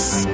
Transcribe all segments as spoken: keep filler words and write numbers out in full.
Records.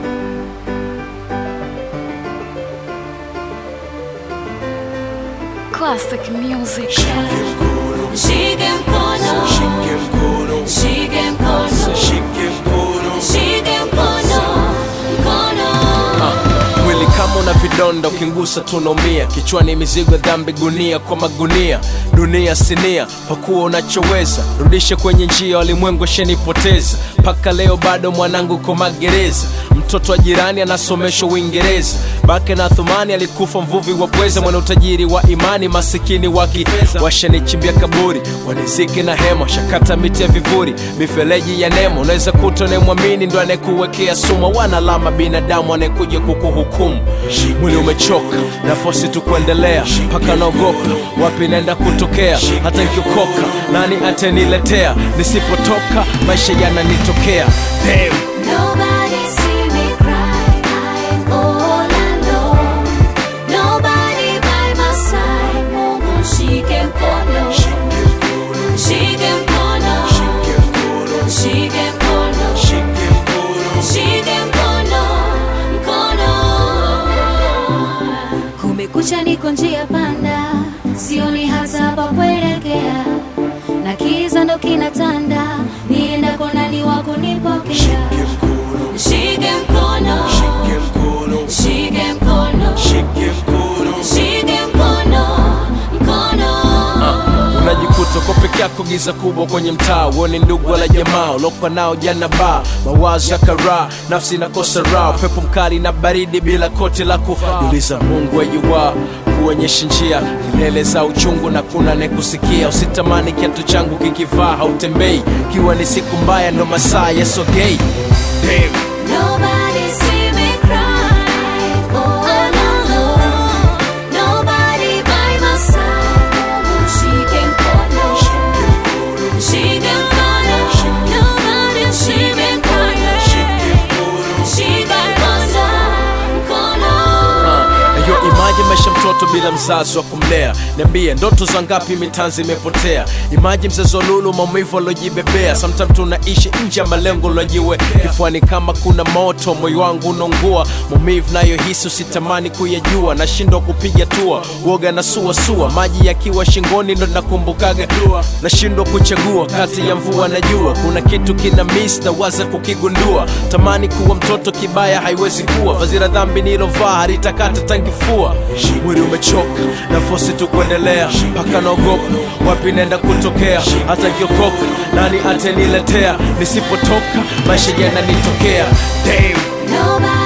Classic music. Shike mkono, shike mkono, shike mkono, shike mkono, shike mkono, mkono. Mwili kama una vidonda ukingusa tunaumia. Kichwani mizigo dhambi gunia kwa magunia. Dunia sinia, pakuwa unachoweza. Rudisha kwenye njia walimwengu shenipoteza. Paka leo bado mwanangu kwa magereza. Mtoto wa jirani anasomeshwa Uingereza. Bake na Thumani alikufa mvuvi wa pweza. Mwana utajiri wa imani masikini wa kifeza. Washanichimbia kaburi, waniziki na hema. Shakata miti ya vivuri, mifeleji ya nemo. Unaweza kuta unemwamini ndo anekuwekea sumu. Wana lama binadamu anekuja kukuhukumu. Mwili umechoka, nafosi tu kuendelea. Paka naogopa, wapi naenda kutokea. Hata nikiokoka, nani ataniletea. Nisipotoka, maisha yananitokea. Damn. Nobody see me cry, I'm all alone. Nobody by my side, Mungu shike mkono, shike mkono, shike mkono, shike mkono, shike mkono, mkono. Kumekucha niko njia panda, sioni hata pa kuelekea. Na kiza ndo kinatanda, niendako nani wako nipokea. Shike mkono, shike mkono, shike mkono, shike mkono, shike mkono, mkono. Uh, unajikuta uko peke yako giza kubwa kwenye mtaa. Uone ndugu wala jamaa ulokwa nao jana ba. Mawazo ya kara, nafsi inakosa raha. Pepo mkali na baridi bila koti la kufaa. Niuliza Mungu wejua kuonyesha njia. Kelele za uchungu na kuna nekusikia. Usitamani kiatu changu kikivaa hautembei. Kiwa ni siku mbaya ndo masaa yasogei. Damn. Nobody see me cry, all alone. Nobody by my side, Mungu shike mkono, shike mkono, nobody shike mkono, shike mkono, mkono. Yo imagine maisha mtoto bila mzazi wa kumlea. Niambie ndoto za ngapi mitanzi imepotea. Imagine mzazi lulu maumivu alojibebea. Sometimes tunaishi nje ya malengo lojiwe. Kifuani kama kuna moto moyo wangu unaungua. Maumivu nayo hisi usitamani kuyajua. Nashindwa kupiga tua, uoga na sua sua. Maji yakiwa shingoni ndo nakumbukaga dua. Nashindwa kuchagua kati ya mvua na jua. Kuna kitu kina miss na waza kukigundua. Tamani kuwa mtoto kibaya haiwezi kuwa. Fazira dhambi nilovaa halitakata tangifua. Mwili umechoka, nafosi tu kuendelea. Paka naogopa, wapi naenda kutokea. Hata kiokoka, nani ataniletea. Nisipotoka, maisha yananitokea. Damn. Nobody